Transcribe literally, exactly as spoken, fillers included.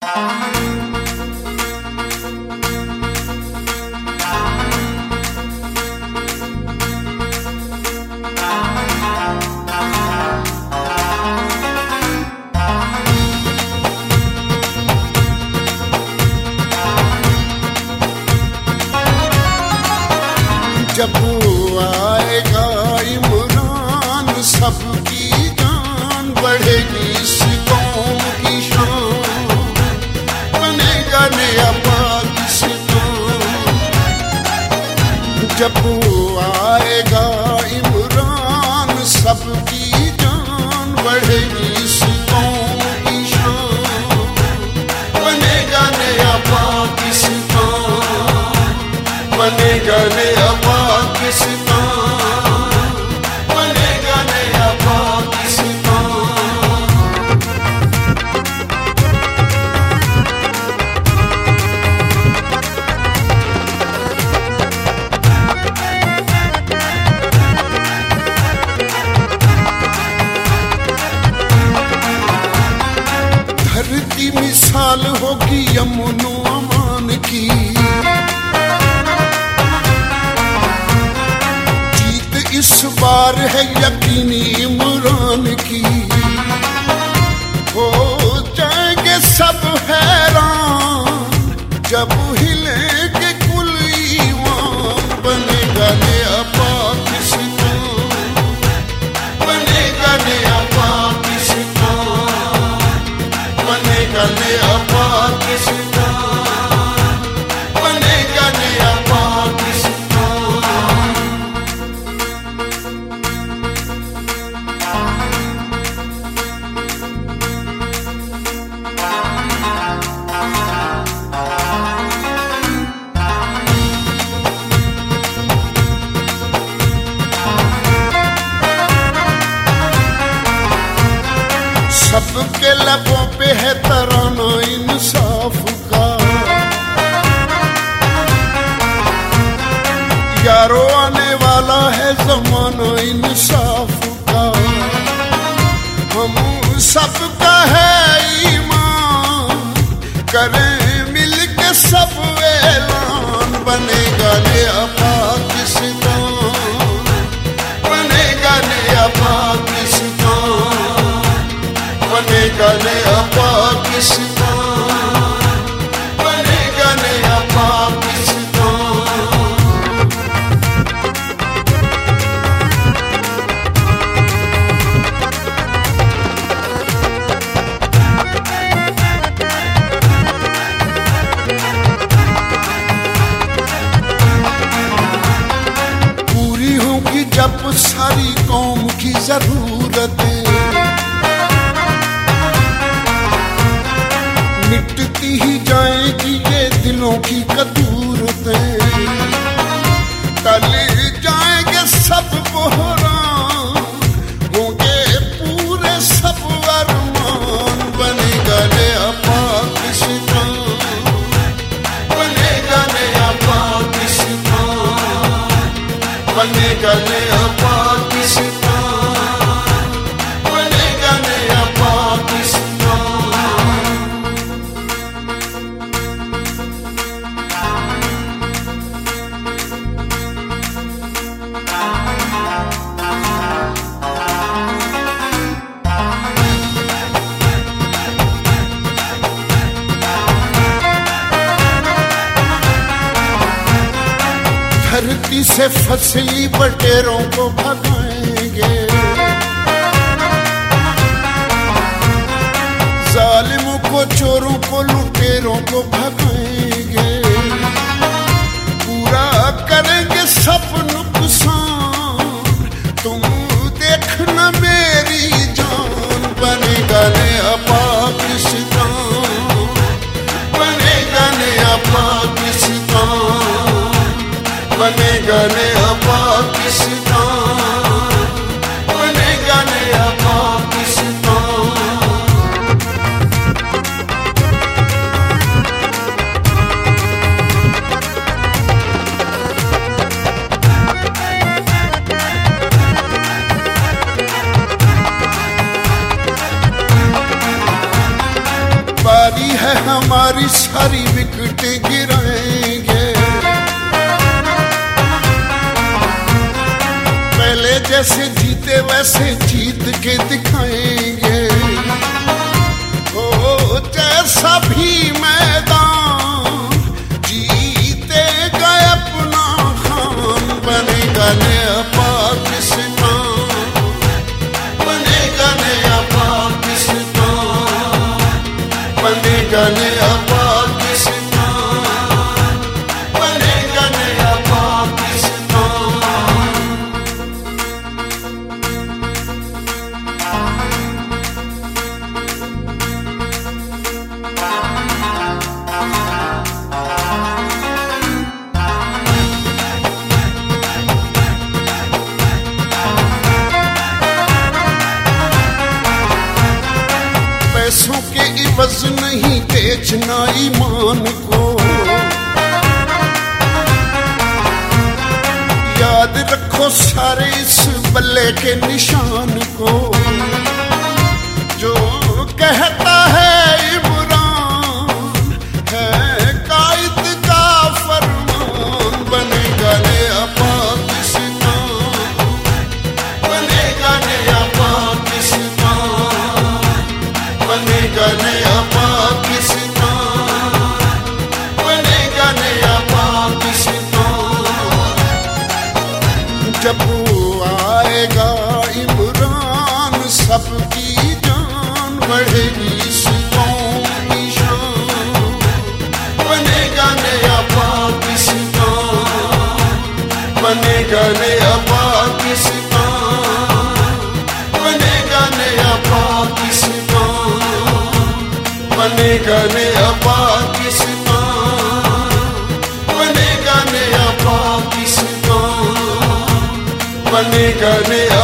जब आएगा इमरान सबकी जान बढ़ेगी, इस कौम की शान बनेगा नया पाकिस्तान। जब आएगा इमरान सबकी जान बढ़ेगी, इस कौम की शान बनेगा नया पाकिस्तान, बनेगा नया पाकिस्तान, बनेगा नया पाकिस्तान। धरती मिसाल होगी अमन व अमान की, इस बार है यकीनी इमरान की। हो जाएंगे सब हैरान जब हिलेंगे कुल ईमान, बनेगा नया पाकिस्तान, बनेगा नया पाकिस्तान, बनेगा नया पाकिस्तान, बनेगा नया पाकिस्तान। सबके लबों पे है तराना इंसाफ का, यारो आने वाला है ज़माना इंसाफ का। हम सबका है ईमान, करें मिलके सब ऐलान, बनेगा नया पाकिस्तान, बनेगा नया पाकिस्तान, बनेगा नया पाकिस्तान, बनेगा नया पाकिस्तान। पूरी होगी जब सारी कौम की जरूरतें, मिटती ही जाएगी ये दिलों की कदूरतें। कल जाएंगे सब बहरान, होंगे पूरे सब अरमान, बनेगा नया पाकिस्तान, बनेगा नया पाकिस्तान, बनेगा नया पाकिस्तान, बनेगा नया पाकिस्तान। धरती से फसली बटेरों को भगाएंगे, जालिमों को चोरों को लुटेरों को भगाएंगे, पूरा करेंगे सब नुकसान, तुम देखना मेरी जान, बनेगा नया पाकिस्तान, बनेगा नया पाकिस्तान, बनेगा नया पाकिस्तान, बनेगा नया पाकिस्तान। है हमारी सारी विकेटें गिराएंगे। पहले जैसे जीते वैसे जीत के दिखाएंगे। ओ जैसा भी मैदान जीते गए अपना खान, बनेगा नया पाकिस्तान, बनेगा नया पाकिस्तान, बनेगा नया पाकिस्तान, बनेगा नया पाकिस्तान। पैसों के इवज नहीं बेचना ईमान को, याद रखो सारे इस बल्ले के निशान को। जो कहता है इमरान है कायद का फरमान, बनेगा नया पाकिस्तान, बनेगा नया पाकिस्तान, बनेगा नया पाकिस्तान, बनेगा नया पाकिस्तान। जब आएगा इमरान सबकी जान बढ़ेगी इस कौम की शान, बनेगा नया पाकिस्तान, बनेगा नया पाकिस्तान, बनेगा नया पाकिस्तान, बनेगा नया पाकिस्तान, बनेगा नया पाकिस्तान, बनेगा नया